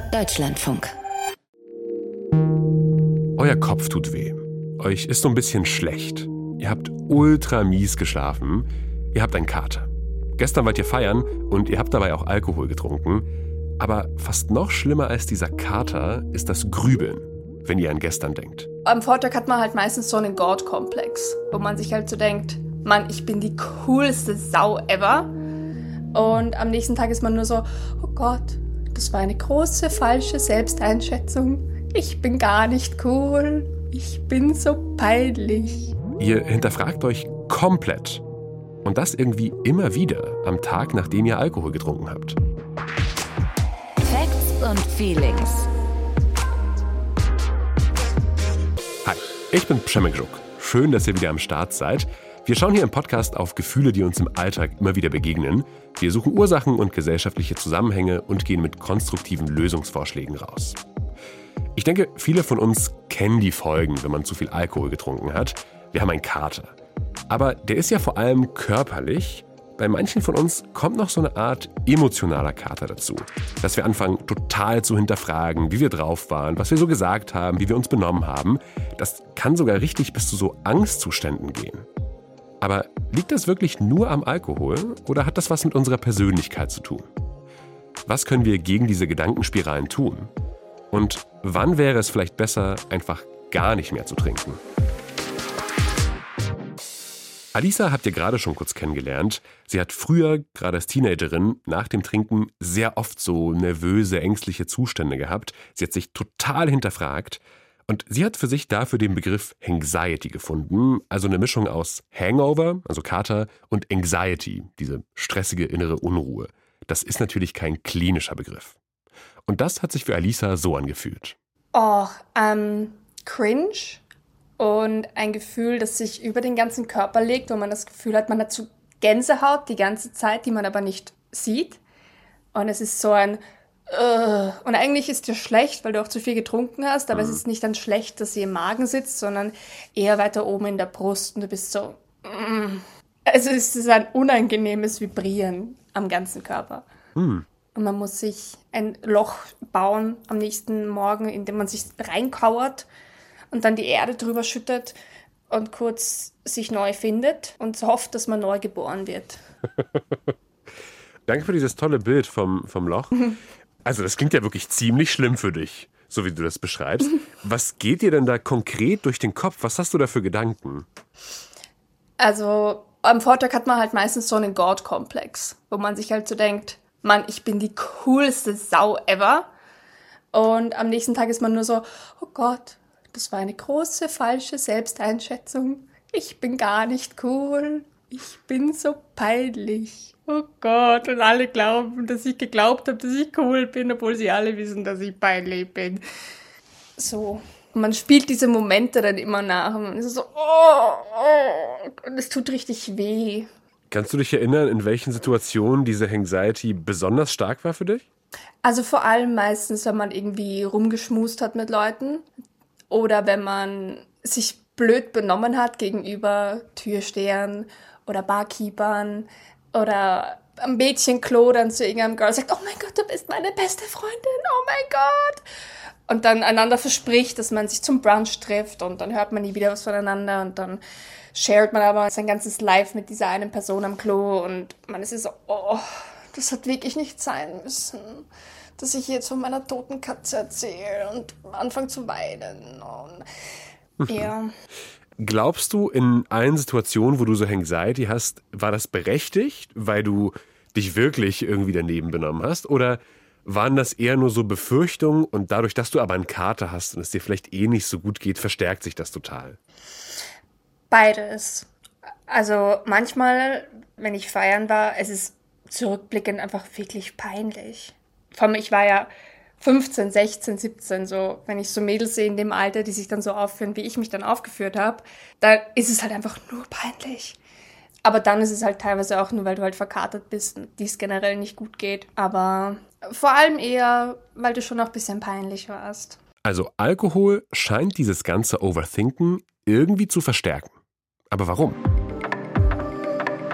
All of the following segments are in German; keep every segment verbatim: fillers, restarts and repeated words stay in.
Deutschlandfunk. Euer Kopf tut weh. Euch ist so ein bisschen schlecht. Ihr habt ultra mies geschlafen. Ihr habt einen Kater. Gestern wart ihr feiern und ihr habt dabei auch Alkohol getrunken. Aber fast noch schlimmer als dieser Kater ist das Grübeln, wenn ihr an gestern denkt. Am Vortag hat man halt meistens so einen God-Komplex, wo man sich halt so denkt, Mann, ich bin die coolste Sau ever. Und am nächsten Tag ist man nur so, oh Gott, das war eine große falsche Selbsteinschätzung. Ich bin gar nicht cool. Ich bin so peinlich. Ihr hinterfragt euch komplett. Und das irgendwie immer wieder am Tag, nachdem ihr Alkohol getrunken habt. Facts und Feelings. Hi, ich bin Przemek. Schön, dass ihr wieder am Start seid. Wir schauen hier im Podcast auf Gefühle, die uns im Alltag immer wieder begegnen. Wir suchen Ursachen und gesellschaftliche Zusammenhänge und gehen mit konstruktiven Lösungsvorschlägen raus. Ich denke, viele von uns kennen die Folgen, wenn man zu viel Alkohol getrunken hat. Wir haben einen Kater. Aber der ist ja vor allem körperlich. Bei manchen von uns kommt noch so eine Art emotionaler Kater dazu. Dass wir anfangen, total zu hinterfragen, wie wir drauf waren, was wir so gesagt haben, wie wir uns benommen haben. Das kann sogar richtig bis zu so Angstzuständen gehen. Aber liegt das wirklich nur am Alkohol oder hat das was mit unserer Persönlichkeit zu tun? Was können wir gegen diese Gedankenspiralen tun? Und wann wäre es vielleicht besser, einfach gar nicht mehr zu trinken? Alisa habt ihr gerade schon kurz kennengelernt. Sie hat früher, gerade als Teenagerin, nach dem Trinken sehr oft so nervöse, ängstliche Zustände gehabt. Sie hat sich total hinterfragt. Und sie hat für sich dafür den Begriff Hangxiety gefunden, also eine Mischung aus Hangover, also Kater, und Anxiety, diese stressige innere Unruhe. Das ist natürlich kein klinischer Begriff. Und das hat sich für Alisa so angefühlt. Oh, ähm, cringe und ein Gefühl, das sich über den ganzen Körper legt, wo man das Gefühl hat, man hat so Gänsehaut die ganze Zeit, die man aber nicht sieht. Und es ist so ein Uh, und eigentlich ist dir schlecht, weil du auch zu viel getrunken hast, aber mhm. es ist nicht dann schlecht, dass sie im Magen sitzt, sondern eher weiter oben in der Brust und du bist so, mm. Also es ist ein unangenehmes Vibrieren am ganzen Körper. Mhm. Und man muss sich ein Loch bauen am nächsten Morgen, in dem man sich reinkauert und dann die Erde drüber schüttet und kurz sich neu findet und hofft, dass man neu geboren wird. Danke für dieses tolle Bild vom, vom Loch. Also das klingt ja wirklich ziemlich schlimm für dich, so wie du das beschreibst. Was geht dir denn da konkret durch den Kopf? Was hast du da für Gedanken? Also am Vortag hat man halt meistens so einen God-Komplex, wo man sich halt so denkt, Mann, ich bin die coolste Sau ever. Und am nächsten Tag ist man nur so, oh Gott, das war eine große falsche Selbsteinschätzung. Ich bin gar nicht cool. Ich bin so peinlich. Oh Gott, und alle glauben, dass ich geglaubt habe, dass ich cool bin, obwohl sie alle wissen, dass ich peinlich bin. So, und man spielt diese Momente dann immer nach und man ist so, oh, oh, und es tut richtig weh. Kannst du dich erinnern, in welchen Situationen diese Anxiety besonders stark war für dich? Also vor allem meistens, wenn man irgendwie rumgeschmust hat mit Leuten oder wenn man sich blöd benommen hat gegenüber Türstehern oder Barkeepern oder am Mädchenklo dann zu irgendeinem Girl sagt, oh mein Gott, du bist meine beste Freundin, oh mein Gott. Und dann einander verspricht, dass man sich zum Brunch trifft und dann hört man nie wieder was voneinander und dann shared man aber sein ganzes Life mit dieser einen Person am Klo und man ist so, oh, das hat wirklich nicht sein müssen, dass ich jetzt von meiner toten Katze erzähle und anfange zu weinen. Und ja. Glaubst du, in allen Situationen, wo du so Anxiety hast, war das berechtigt, weil du dich wirklich irgendwie daneben benommen hast? Oder waren das eher nur so Befürchtungen und dadurch, dass du aber einen Kater hast und es dir vielleicht eh nicht so gut geht, verstärkt sich das total? Beides. Also manchmal, wenn ich feiern war, es ist zurückblickend einfach wirklich peinlich. Vor allem, ich war ja fünfzehn, sechzehn, siebzehn, so, wenn ich so Mädels sehe in dem Alter, die sich dann so aufführen, wie ich mich dann aufgeführt habe, da ist es halt einfach nur peinlich. Aber dann ist es halt teilweise auch nur, weil du halt verkatert bist und dies generell nicht gut geht. Aber vor allem eher, weil du schon auch ein bisschen peinlich warst. Also Alkohol scheint dieses ganze Overthinken irgendwie zu verstärken. Aber warum?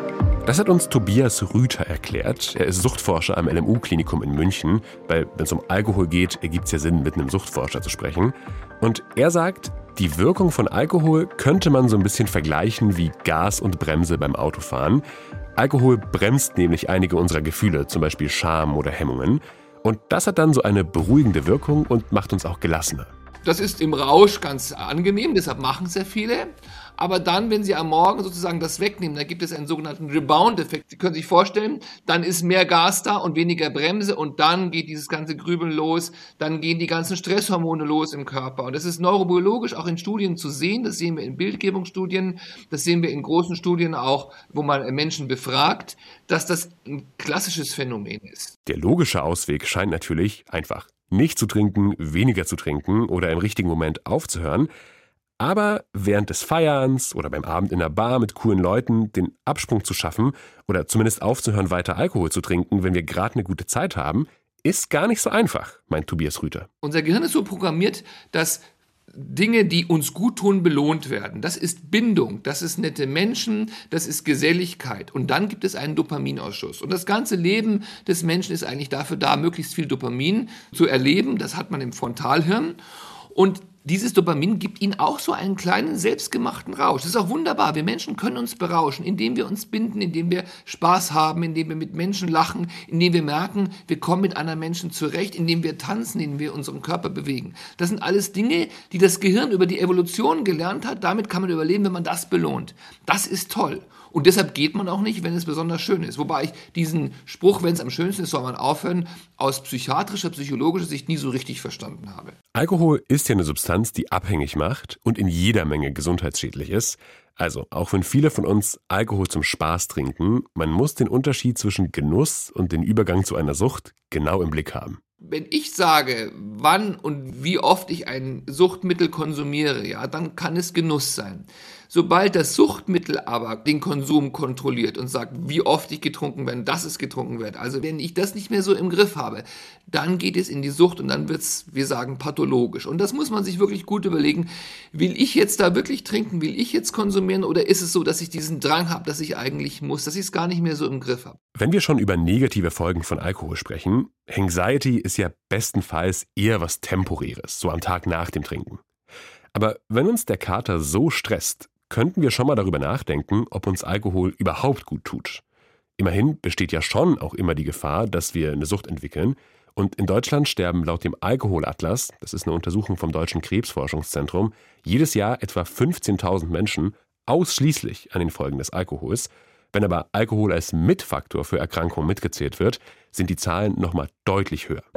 Das hat uns Tobias Rüther erklärt. Er ist Suchtforscher am L M U-Klinikum in München, weil wenn es um Alkohol geht, ergibt es ja Sinn, mit einem Suchtforscher zu sprechen. Und er sagt, die Wirkung von Alkohol könnte man so ein bisschen vergleichen wie Gas und Bremse beim Autofahren. Alkohol bremst nämlich einige unserer Gefühle, zum Beispiel Scham oder Hemmungen. Und das hat dann so eine beruhigende Wirkung und macht uns auch gelassener. Das ist im Rausch ganz angenehm, deshalb machen es sehr viele. Aber dann, wenn Sie am Morgen sozusagen das wegnehmen, da gibt es einen sogenannten Rebound-Effekt. Sie können sich vorstellen, dann ist mehr Gas da und weniger Bremse und dann geht dieses ganze Grübeln los, dann gehen die ganzen Stresshormone los im Körper. Und das ist neurobiologisch auch in Studien zu sehen, das sehen wir in Bildgebungsstudien, das sehen wir in großen Studien auch, wo man Menschen befragt, dass das ein klassisches Phänomen ist. Der logische Ausweg scheint natürlich einfach nicht zu trinken, weniger zu trinken oder im richtigen Moment aufzuhören. Aber während des Feierns oder beim Abend in der Bar mit coolen Leuten den Absprung zu schaffen oder zumindest aufzuhören, weiter Alkohol zu trinken, wenn wir gerade eine gute Zeit haben, ist gar nicht so einfach, meint Tobias Rüther. Unser Gehirn ist so programmiert, dass Dinge, die uns gut tun, belohnt werden. Das ist Bindung, das ist nette Menschen, das ist Geselligkeit. Und dann gibt es einen Dopaminausschuss. Und das ganze Leben des Menschen ist eigentlich dafür da, möglichst viel Dopamin zu erleben. Das hat man im Frontalhirn. Und dieses Dopamin gibt ihnen auch so einen kleinen selbstgemachten Rausch. Das ist auch wunderbar. Wir Menschen können uns berauschen, indem wir uns binden, indem wir Spaß haben, indem wir mit Menschen lachen, indem wir merken, wir kommen mit anderen Menschen zurecht, indem wir tanzen, indem wir unseren Körper bewegen. Das sind alles Dinge, die das Gehirn über die Evolution gelernt hat. Damit kann man überleben, wenn man das belohnt. Das ist toll. Und deshalb geht man auch nicht, wenn es besonders schön ist. Wobei ich diesen Spruch, wenn es am schönsten ist, soll man aufhören, aus psychiatrischer, psychologischer Sicht nie so richtig verstanden habe. Alkohol ist ja eine Substanz, die abhängig macht und in jeder Menge gesundheitsschädlich ist. Also, auch wenn viele von uns Alkohol zum Spaß trinken, man muss den Unterschied zwischen Genuss und den Übergang zu einer Sucht genau im Blick haben. Wenn ich sage, wann und wie oft ich ein Suchtmittel konsumiere, ja, dann kann es Genuss sein. Sobald das Suchtmittel aber den Konsum kontrolliert und sagt, wie oft ich getrunken werde, dass es getrunken wird, also wenn ich das nicht mehr so im Griff habe, dann geht es in die Sucht und dann wird es, wir sagen, pathologisch. Und das muss man sich wirklich gut überlegen. Will ich jetzt da wirklich trinken? Will ich jetzt konsumieren? Oder ist es so, dass ich diesen Drang habe, dass ich eigentlich muss, dass ich es gar nicht mehr so im Griff habe? Wenn wir schon über negative Folgen von Alkohol sprechen, Anxiety ist ja bestenfalls eher was Temporäres, so am Tag nach dem Trinken. Aber wenn uns der Kater so stresst, könnten wir schon mal darüber nachdenken, ob uns Alkohol überhaupt gut tut. Immerhin besteht ja schon auch immer die Gefahr, dass wir eine Sucht entwickeln. Und in Deutschland sterben laut dem Alkoholatlas, das ist eine Untersuchung vom Deutschen Krebsforschungszentrum, jedes Jahr etwa fünfzehntausend Menschen ausschließlich an den Folgen des Alkohols. Wenn aber Alkohol als Mitfaktor für Erkrankungen mitgezählt wird, sind die Zahlen nochmal deutlich höher.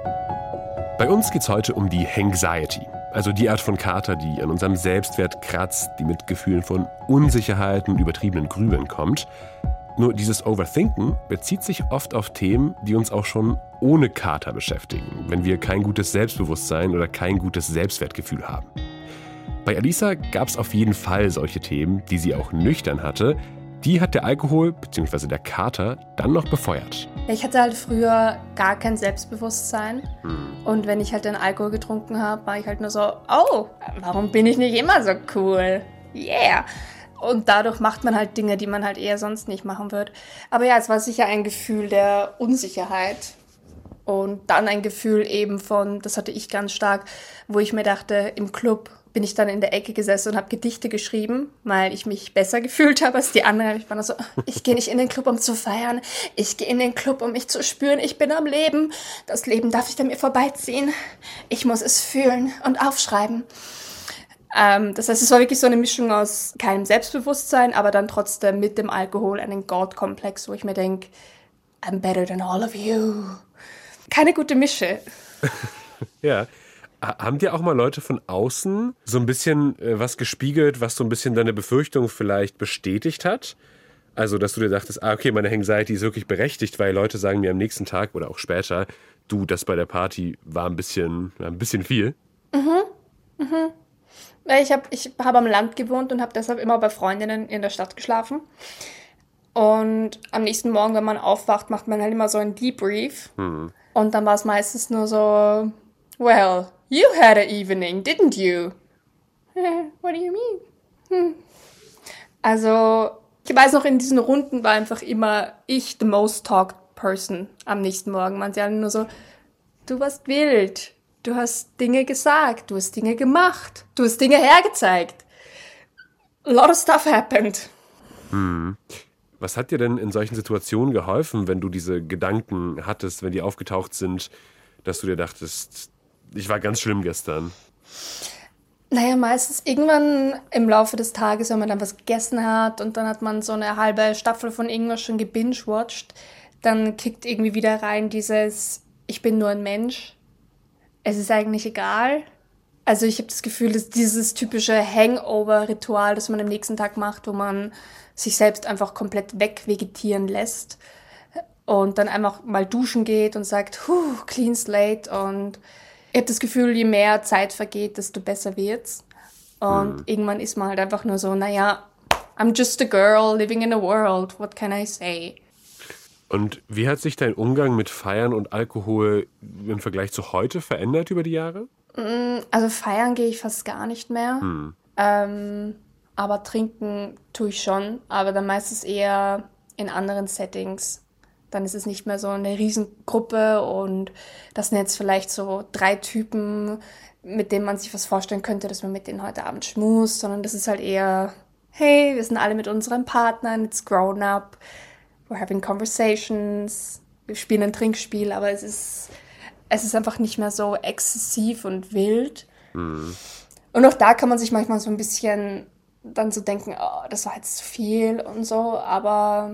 Bei uns geht es heute um die Anxiety, also die Art von Kater, die an unserem Selbstwert kratzt, die mit Gefühlen von Unsicherheit und übertriebenen Grübeln kommt. Nur dieses Overthinken bezieht sich oft auf Themen, die uns auch schon ohne Kater beschäftigen, wenn wir kein gutes Selbstbewusstsein oder kein gutes Selbstwertgefühl haben. Bei Alisa gab es auf jeden Fall solche Themen, die sie auch nüchtern hatte. Die hat der Alkohol bzw. der Kater dann noch befeuert. Ich hatte halt früher gar kein Selbstbewusstsein. Hm. Und wenn ich halt den Alkohol getrunken habe, war ich halt nur so, oh, warum bin ich nicht immer so cool? Yeah! Und dadurch macht man halt Dinge, die man halt eher sonst nicht machen würde. Aber ja, es war sicher ein Gefühl der Unsicherheit. Und dann ein Gefühl eben von, das hatte ich ganz stark, wo ich mir dachte, im Club bin ich dann in der Ecke gesessen und habe Gedichte geschrieben, weil ich mich besser gefühlt habe als die anderen. Ich war dann so, ich gehe nicht in den Club, um zu feiern. Ich gehe in den Club, um mich zu spüren. Ich bin am Leben. Das Leben darf nicht an mir vorbeiziehen. Ich muss es fühlen und aufschreiben. Ähm, das heißt, es war wirklich so eine Mischung aus keinem Selbstbewusstsein, aber dann trotzdem mit dem Alkohol einen God-Komplex, wo ich mir denke, I'm better than all of you. Keine gute Mische. Ja. Haben dir auch mal Leute von außen so ein bisschen äh, was gespiegelt, was so ein bisschen deine Befürchtung vielleicht bestätigt hat? Also, dass du dir dachtest, ah, okay, meine Anxiety ist wirklich berechtigt, weil Leute sagen mir am nächsten Tag oder auch später, du, das bei der Party war ein bisschen, war ein bisschen viel. Mhm, mhm. Ich habe ich hab am Land gewohnt und habe deshalb immer bei Freundinnen in der Stadt geschlafen. Und am nächsten Morgen, wenn man aufwacht, macht man halt immer so einen Debrief. Mhm. Und dann war es meistens nur so, well, you had an evening, didn't you? What do you mean? Hm. Also, Ich weiß noch, in diesen Runden war einfach immer ich the most talked person am nächsten Morgen. Man sie alle nur so, du warst wild, du hast Dinge gesagt, du hast Dinge gemacht, du hast Dinge hergezeigt. A lot of stuff happened. Hm. Was hat dir denn in solchen Situationen geholfen, wenn du diese Gedanken hattest, wenn die aufgetaucht sind, dass du dir dachtest, ich war ganz schlimm gestern? Naja, meistens irgendwann im Laufe des Tages, wenn man dann was gegessen hat und dann hat man so eine halbe Staffel von irgendwas schon gebingewatcht, dann kickt irgendwie wieder rein dieses, ich bin nur ein Mensch, es ist eigentlich egal. Also ich habe das Gefühl, dass dieses typische Hangover-Ritual, das man am nächsten Tag macht, wo man sich selbst einfach komplett wegvegetieren lässt und dann einfach mal duschen geht und sagt, huh, clean slate, und ich habe das Gefühl, je mehr Zeit vergeht, desto besser wird's. Und mhm. irgendwann ist man halt einfach nur so, naja, I'm just a girl living in a world, what can I say? Und wie hat sich dein Umgang mit Feiern und Alkohol im Vergleich zu heute verändert über die Jahre? Also feiern gehe ich fast gar nicht mehr, Hm. ähm, aber trinken tue ich schon, aber dann meistens eher in anderen Settings. Dann ist es nicht mehr so eine Riesengruppe und das sind jetzt vielleicht so drei Typen, mit denen man sich was vorstellen könnte, dass man mit denen heute Abend schmust, sondern das ist halt eher, hey, wir sind alle mit unseren Partnern, it's grown up, we're having conversations, wir spielen ein Trinkspiel, aber es ist, es ist einfach nicht mehr so exzessiv und wild. Mhm. Und auch da kann man sich manchmal so ein bisschen dann so denken, oh, das war jetzt zu viel und so, aber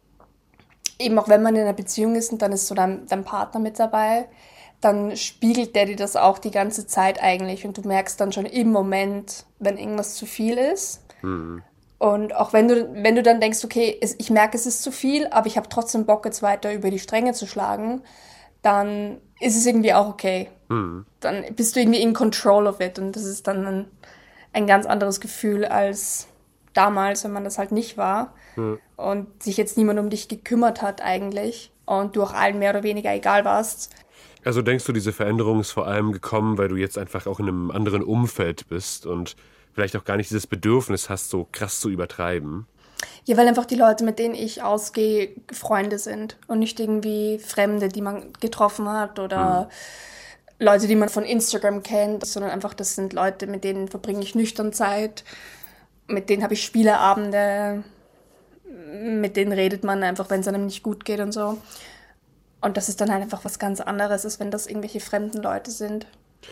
eben auch wenn man in einer Beziehung ist und dann ist so dein, dein Partner mit dabei, dann spiegelt der dir das auch die ganze Zeit eigentlich und du merkst dann schon im Moment, wenn irgendwas zu viel ist. Mhm. Und auch wenn du, wenn du dann denkst, okay, es, ich merke, es ist zu viel, aber ich habe trotzdem Bock, jetzt weiter über die Stränge zu schlagen, dann ist es irgendwie auch okay. Mhm. Dann bist du irgendwie in control of it und das ist dann ein, ein ganz anderes Gefühl als damals, wenn man das halt nicht war. Mhm. Und sich jetzt niemand um dich gekümmert hat eigentlich und du auch allen mehr oder weniger egal warst. Also denkst du, diese Veränderung ist vor allem gekommen, weil du jetzt einfach auch in einem anderen Umfeld bist und vielleicht auch gar nicht dieses Bedürfnis hast, so krass zu übertreiben? Ja, weil einfach die Leute, mit denen ich ausgehe, Freunde sind und nicht irgendwie Fremde, die man getroffen hat oder hm. Leute, die man von Instagram kennt, sondern einfach, das sind Leute, mit denen verbringe ich nüchtern Zeit, mit denen habe ich Spieleabende, mit denen redet man einfach, wenn es einem nicht gut geht und so. Und das ist dann halt einfach was ganz anderes, als wenn das irgendwelche fremden Leute sind.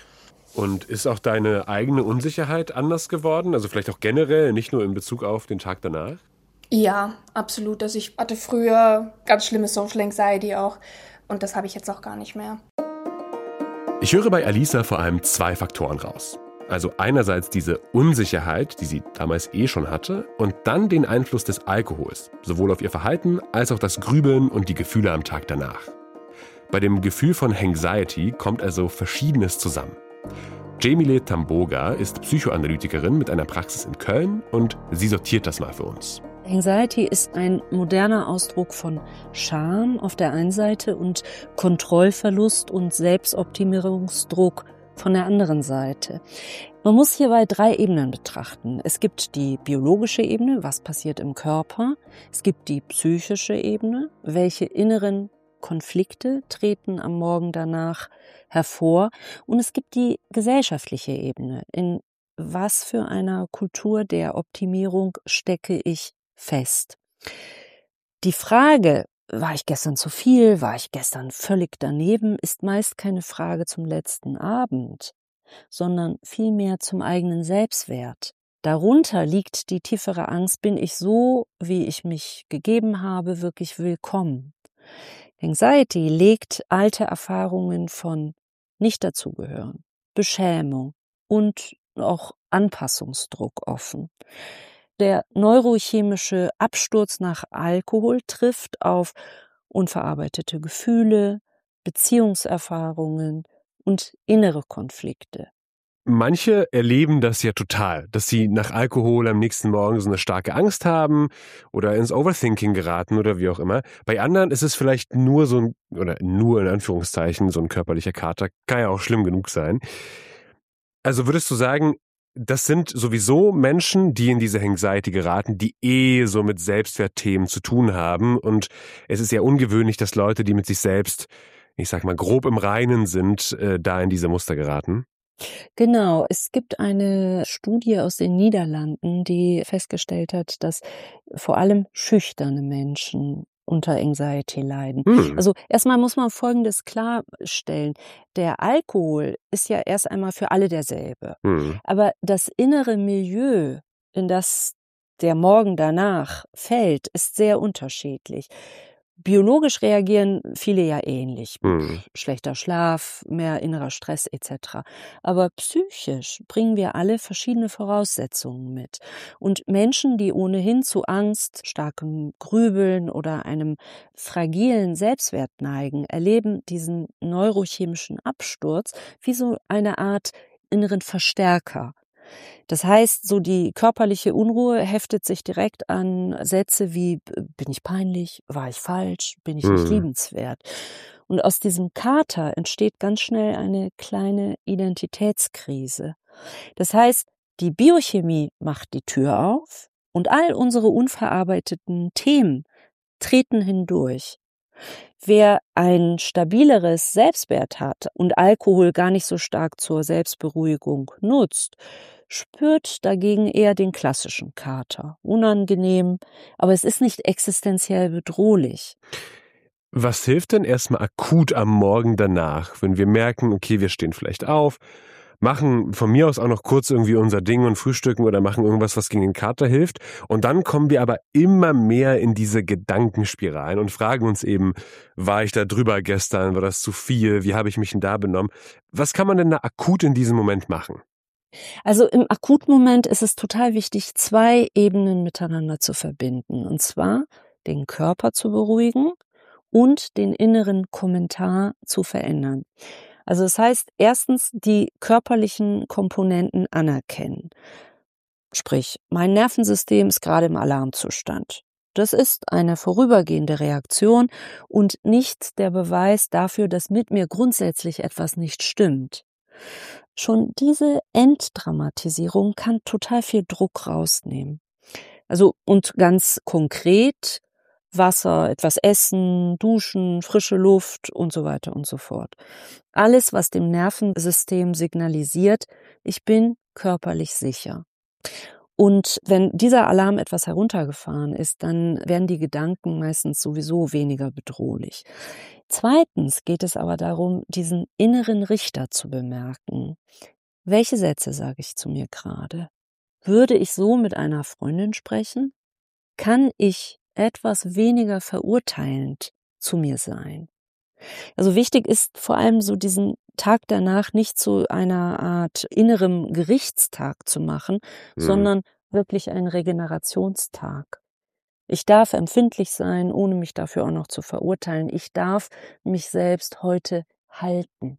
Und ist auch deine eigene Unsicherheit anders geworden? Also vielleicht auch generell, nicht nur in Bezug auf den Tag danach? Ja, absolut. Also ich hatte früher ganz schlimme Social Anxiety auch und das habe ich jetzt auch gar nicht mehr. Ich höre bei Alisa vor allem zwei Faktoren raus. Also einerseits diese Unsicherheit, die sie damals eh schon hatte, und dann den Einfluss des Alkohols, sowohl auf ihr Verhalten als auch das Grübeln und die Gefühle am Tag danach. Bei dem Gefühl von Anxiety kommt also Verschiedenes zusammen. Jemile Tamboga ist Psychoanalytikerin mit einer Praxis in Köln und sie sortiert das mal für uns. Anxiety ist ein moderner Ausdruck von Scham auf der einen Seite und Kontrollverlust und Selbstoptimierungsdruck von der anderen Seite. Man muss hierbei drei Ebenen betrachten. Es gibt die biologische Ebene, was passiert im Körper. Es gibt die psychische Ebene, welche inneren Konflikte treten am Morgen danach hervor. Und es gibt die gesellschaftliche Ebene. In was für einer Kultur der Optimierung stecke ich fest? Die Frage, war ich gestern zu viel, war ich gestern völlig daneben, ist meist keine Frage zum letzten Abend, sondern vielmehr zum eigenen Selbstwert. Darunter liegt die tiefere Angst, bin ich so, wie ich mich gegeben habe, wirklich willkommen? Anxiety legt alte Erfahrungen von Nicht-Dazugehören, Beschämung und auch Anpassungsdruck offen. Der neurochemische Absturz nach Alkohol trifft auf unverarbeitete Gefühle, Beziehungserfahrungen und innere Konflikte. Manche erleben das ja total, dass sie nach Alkohol am nächsten Morgen so eine starke Angst haben oder ins Overthinking geraten oder wie auch immer. Bei anderen ist es vielleicht nur so ein, oder nur in Anführungszeichen, so ein körperlicher Kater, kann ja auch schlimm genug sein. Also würdest du sagen, das sind sowieso Menschen, die in diese Anxiety geraten, die eh so mit Selbstwertthemen zu tun haben. Und es ist ja ungewöhnlich, dass Leute, die mit sich selbst, ich sag mal, grob im Reinen sind, äh, da in diese Muster geraten. Genau, es gibt eine Studie aus den Niederlanden, die festgestellt hat, dass vor allem schüchterne Menschen unter Anxiety leiden. Hm. Also erstmal muss man Folgendes klarstellen. Der Alkohol ist ja erst einmal für alle derselbe. Hm. Aber das innere Milieu, in das der Morgen danach fällt, ist sehr unterschiedlich. Biologisch reagieren viele ja ähnlich. Hm. Schlechter Schlaf, mehr innerer Stress et cetera. Aber psychisch bringen wir alle verschiedene Voraussetzungen mit. Und Menschen, die ohnehin zu Angst, starkem Grübeln oder einem fragilen Selbstwert neigen, erleben diesen neurochemischen Absturz wie so eine Art inneren Verstärker. Das heißt, so die körperliche Unruhe heftet sich direkt an Sätze wie, bin ich peinlich, war ich falsch, bin ich nicht Mhm. liebenswert? Und aus diesem Kater entsteht ganz schnell eine kleine Identitätskrise. Das heißt, die Biochemie macht die Tür auf und all unsere unverarbeiteten Themen treten hindurch. Wer ein stabileres Selbstwert hat und Alkohol gar nicht so stark zur Selbstberuhigung nutzt, spürt dagegen eher den klassischen Kater. Unangenehm, aber es ist nicht existenziell bedrohlich. Was hilft denn erstmal akut am Morgen danach, wenn wir merken, okay, wir stehen vielleicht auf, machen von mir aus auch noch kurz irgendwie unser Ding und frühstücken oder machen irgendwas, was gegen den Kater hilft. Und dann kommen wir aber immer mehr in diese Gedankenspiralen und fragen uns eben, war ich da drüber gestern, war das zu viel, wie habe ich mich denn da benommen? Was kann man denn da akut in diesem Moment machen? Also im Akutmoment ist es total wichtig, zwei Ebenen miteinander zu verbinden. Und zwar den Körper zu beruhigen und den inneren Kommentar zu verändern. Also das heißt, erstens die körperlichen Komponenten anerkennen. Sprich, mein Nervensystem ist gerade im Alarmzustand. Das ist eine vorübergehende Reaktion und nicht der Beweis dafür, dass mit mir grundsätzlich etwas nicht stimmt. Schon diese Entdramatisierung kann total viel Druck rausnehmen. Also und ganz konkret Wasser, etwas essen, duschen, frische Luft und so weiter und so fort. Alles, was dem Nervensystem signalisiert, ich bin körperlich sicher. Und wenn dieser Alarm etwas heruntergefahren ist, dann werden die Gedanken meistens sowieso weniger bedrohlich. Zweitens geht es aber darum, diesen inneren Richter zu bemerken. Welche Sätze sage ich zu mir gerade? Würde ich so mit einer Freundin sprechen? Kann ich etwas weniger verurteilend zu mir sein? Also wichtig ist vor allem so diesen Tag danach nicht zu einer Art innerem Gerichtstag zu machen, Mhm. sondern wirklich ein Regenerationstag. Ich darf empfindlich sein, ohne mich dafür auch noch zu verurteilen. Ich darf mich selbst heute halten.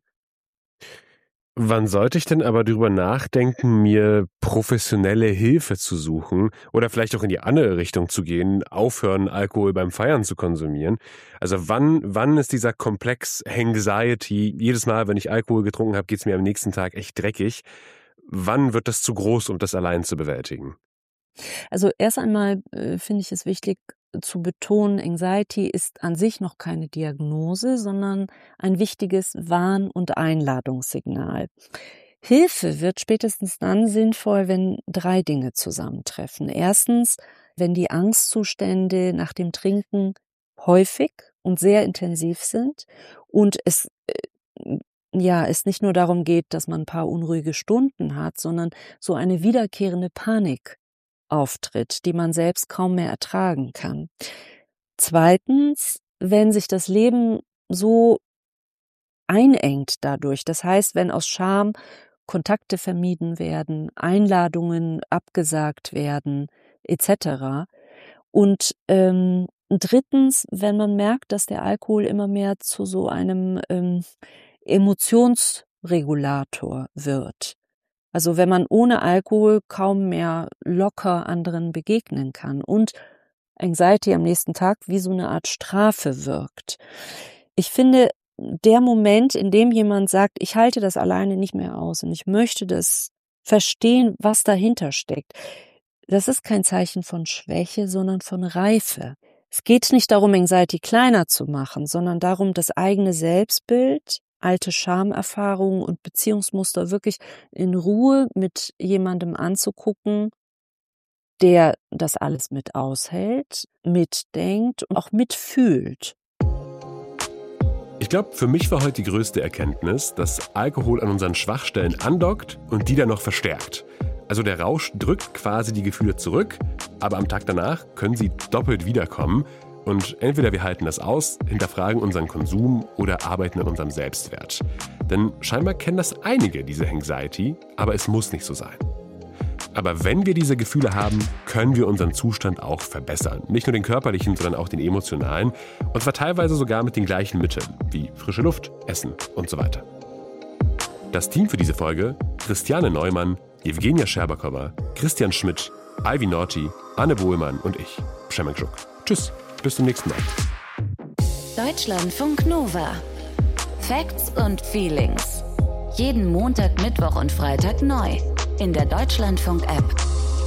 Wann sollte ich denn aber drüber nachdenken, mir professionelle Hilfe zu suchen oder vielleicht auch in die andere Richtung zu gehen, aufhören, Alkohol beim Feiern zu konsumieren? Also wann, wann ist dieser Komplex Anxiety, jedes Mal, wenn ich Alkohol getrunken habe, geht es mir am nächsten Tag echt dreckig. Wann wird das zu groß, um das allein zu bewältigen? Also erst einmal äh, finde ich es wichtig zu betonen, Anxiety ist an sich noch keine Diagnose, sondern ein wichtiges Warn- und Einladungssignal. Hilfe wird spätestens dann sinnvoll, wenn drei Dinge zusammentreffen. Erstens, wenn die Angstzustände nach dem Trinken häufig und sehr intensiv sind und es äh, ja, es nicht nur darum geht, dass man ein paar unruhige Stunden hat, sondern so eine wiederkehrende Panik auftritt, die man selbst kaum mehr ertragen kann. Zweitens, wenn sich das Leben so einengt dadurch, das heißt, wenn aus Scham Kontakte vermieden werden, Einladungen abgesagt werden, et cetera. Und ähm, drittens, wenn man merkt, dass der Alkohol immer mehr zu so einem ähm, Emotionsregulator wird. Also wenn man ohne Alkohol kaum mehr locker anderen begegnen kann und Anxiety am nächsten Tag wie so eine Art Strafe wirkt. Ich finde, der Moment, in dem jemand sagt, ich halte das alleine nicht mehr aus und ich möchte das verstehen, was dahinter steckt. Das ist kein Zeichen von Schwäche, sondern von Reife. Es geht nicht darum, Anxiety kleiner zu machen, sondern darum, das eigene Selbstbild, alte Schamerfahrungen und Beziehungsmuster wirklich in Ruhe mit jemandem anzugucken, der das alles mit aushält, mitdenkt und auch mitfühlt. Ich glaube, für mich war heute die größte Erkenntnis, dass Alkohol an unseren Schwachstellen andockt und die dann noch verstärkt. Also der Rausch drückt quasi die Gefühle zurück, aber am Tag danach können sie doppelt wiederkommen. Und entweder wir halten das aus, hinterfragen unseren Konsum oder arbeiten an unserem Selbstwert. Denn scheinbar kennen das einige, diese Anxiety, aber es muss nicht so sein. Aber wenn wir diese Gefühle haben, können wir unseren Zustand auch verbessern. Nicht nur den körperlichen, sondern auch den emotionalen. Und zwar teilweise sogar mit den gleichen Mitteln, wie frische Luft, Essen und so weiter. Das Team für diese Folge: Christiane Neumann, Jewgenia Scherbakowa, Christian Schmidt, Ivy Norty, Anne Bohlmann und ich, Przemek Żuk. Tschüss, bis zum nächsten Mal. Deutschlandfunk Nova. Facts und Feelings. Jeden Montag, Mittwoch und Freitag neu in der Deutschlandfunk-App.